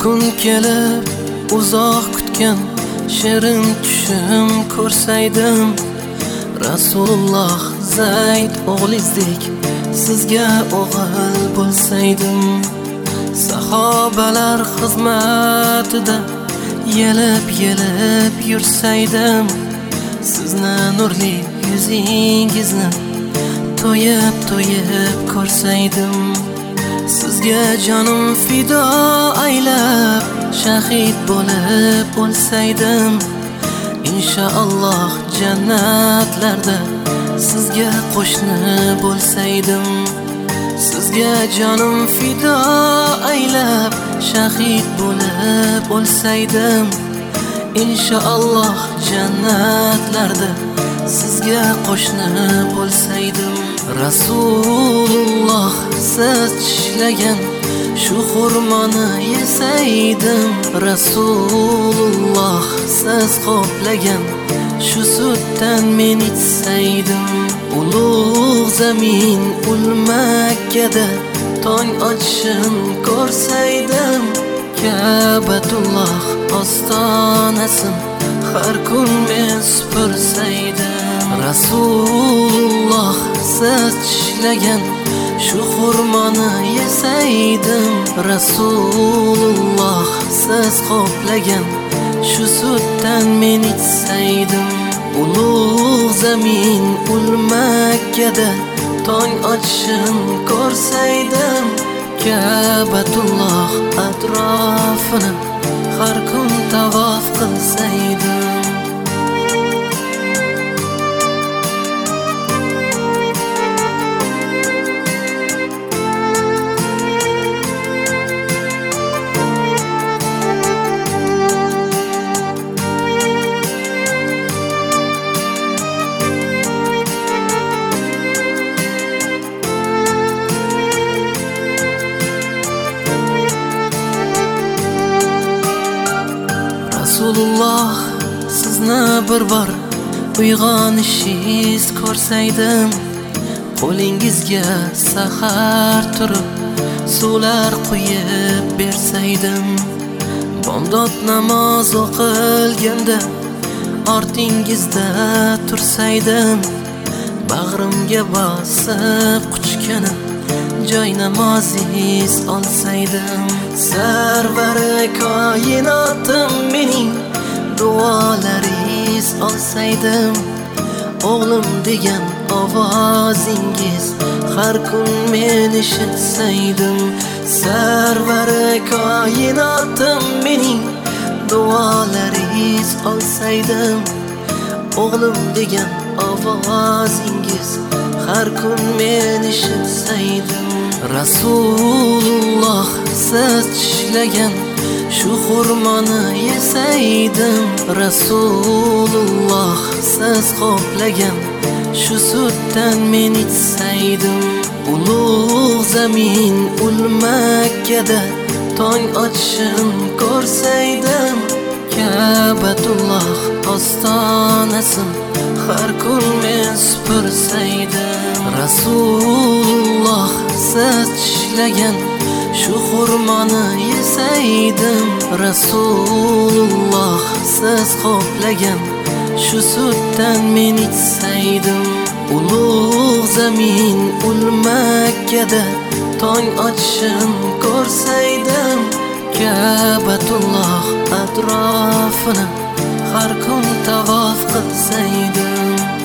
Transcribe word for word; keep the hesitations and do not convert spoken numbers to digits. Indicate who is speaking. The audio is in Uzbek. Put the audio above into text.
Speaker 1: kun kelib uzoq kutgan shirin tushim ko'rsaydim. Rasululloh Zayd o'g'lizdek sizga o'g'il bo'lsaydim. Sahobalar xizmatida yelib-yelib yursaydim. Sizni nurli yuzingizni to'yib-to'yib ko'rsaydim. Sizga jonim fido aylab shahid bo'lib o'lsaydim. Inshaalloh jannatlarda sizga qo'shni bo'lsaydim. Sizga jonim fido aylab shahid bo'lib o'lsaydim. Inshaalloh jannatlarda sizga qo'shni bo'lsaydim. Rasululloh siz tishlagan shu xurmoni yesaydim. Rasululloh siz qo'plagan shu sutdan men ichsaydim. Ulug' zamin ul Makkada tong otishim ko'rsaydim. Ka'batulloh ostonasin har kun men supursaydim. Rasululloh siz tishlagan shu xurmoni yesaydim. Rasululloh siz qo'plagan shu sutdan men ichsaydim. Ulug' zamin ul Makkada tong otishim ko'rsaydim. Ka'batulloh atrofini har kun tavof qilsaydim. Rasululloh sizni bir bor uyg'onishingiz ko'rsaydim. Qo'lingizga sahar turib suvlar quyib bersaydim. Bomdod namoz o'qilganda ortingizda tursaydim. Bag'rimga bosib quchgani joy namozingiz olsaydim. Sarvari koinotim mening duolaringiz olsaydim. O'g'lim degan ovozingiz har kun men eshitsaydim. Sarvari koinotim mening duolaringiz olsaydim. O'g'lim degan ovozingiz har kun men eshitsaydim. Rasululloh siz tishlagan shu xurmoni yesaydim. Rasululloh siz qo'plagan shu sutdan men ichsaydim. Ulug' zamin ul Makkada tong otishim ko'rsaydim. Ka'batulloh ostonasin har kun men supursaydim. Rasululloh siz tishlagan shu xurmoni yesaydim. Rasululloh siz qo'plagan shu sutdan men ichsaydim. Ulug' zamin ul Makkada tong otishim ko'rsaydim. Ka'batulloh atrofini har kun tavof qilsaydim.